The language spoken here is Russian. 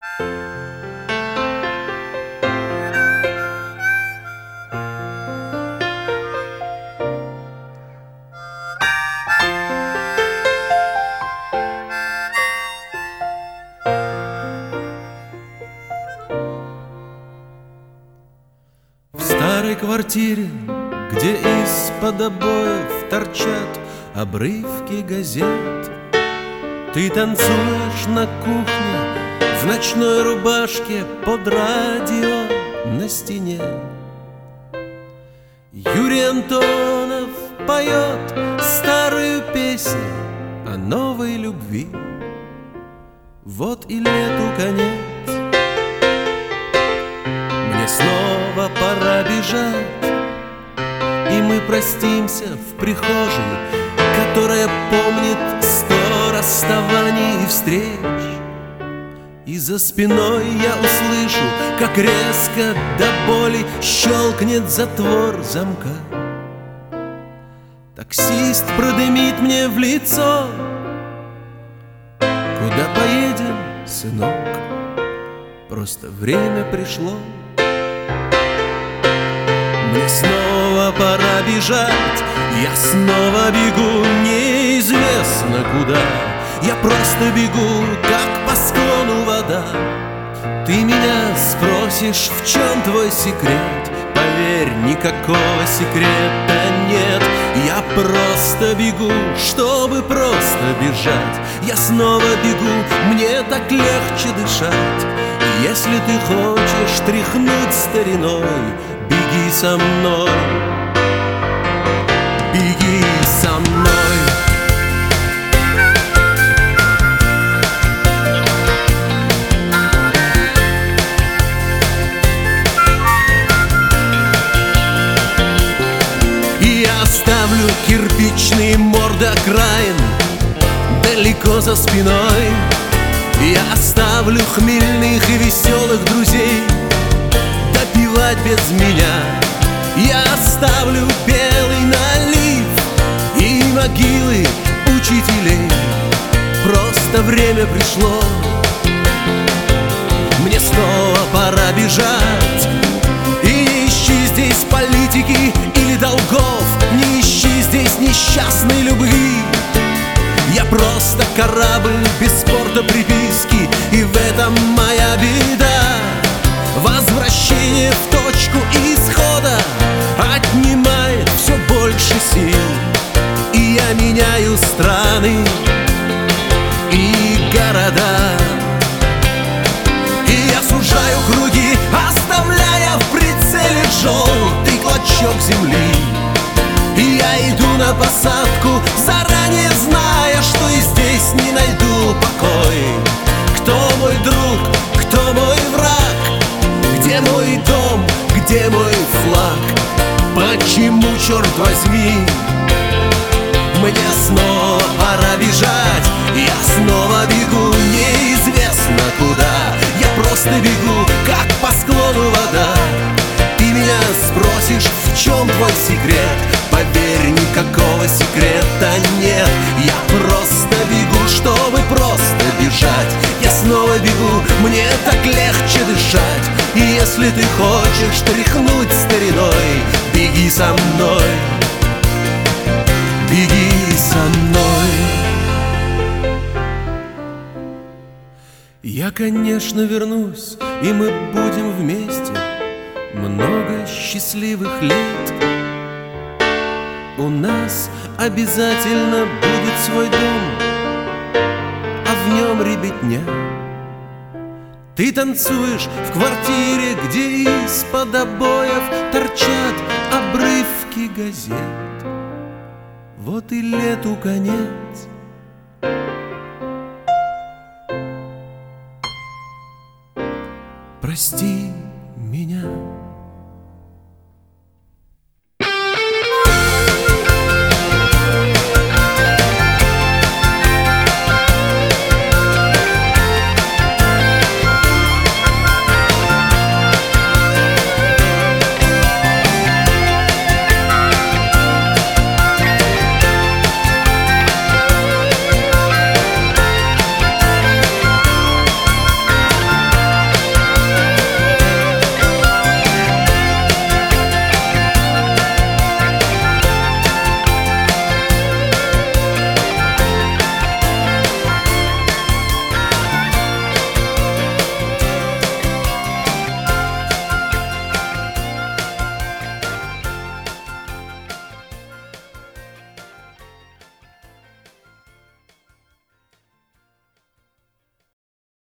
В старой квартире, где из-под обоев торчат обрывки газет, ты танцуешь на кухне в ночной рубашке под радио на стене. Юрий Антонов поет старую песню о новой любви. Вот и лету конец, мне снова пора бежать, и мы простимся в прихожей, которая помнит 100 расставаний и встреч. И за спиной я услышу, как резко до боли щелкнет затвор замка. Таксист продымит мне в лицо: куда поедем, сынок? Просто время пришло. Мне снова пора бежать, я снова бегу неизвестно куда. Я просто бегу, как по склону вода. Ты меня спросишь, в чем твой секрет? Поверь, никакого секрета нет. Я просто бегу, чтобы просто бежать. Я снова бегу, мне так легче дышать. И если ты хочешь тряхнуть стариной, беги со мной, беги со мной. Оставлю кирпичные морды окраин далеко за спиной. Я оставлю хмельных и веселых друзей допивать без меня. Я оставлю белый налив и могилы учителей. Просто время пришло, мне снова пора бежать. И не ищи здесь политики или долгов, не ищи здесь несчастной любви. Я просто корабль без порта приписки, и в этом моя беда. Возвращение в точку исхода отнимает все больше сил. И я меняю страны и города, и я сужаю круги, оставляя в прицеле желтый клочок земли. И я иду на посадку, заранее зная, что и здесь не найду покой. Кто мой друг, кто мой враг? Где мой дом, где мой флаг? Почему, черт возьми, мне снова пора бежать? Я снова бегу неизвестно куда. Я просто бегу, как по склону вода. Ты меня спросишь, в чем твой секрет? Поверь, никакого секрета нет. Я просто бегу, чтобы просто бежать. Я снова бегу, мне так легче дышать. И если ты хочешь тряхнуть стариной, беги со мной, беги со мной. Я, конечно, вернусь, и мы будем вместе много счастливых лет. У нас обязательно будет свой дом, а в нем ребятня. Ты танцуешь в квартире, где из-под обоев торчат обрывки газет. Вот и лету конец. Прости меня.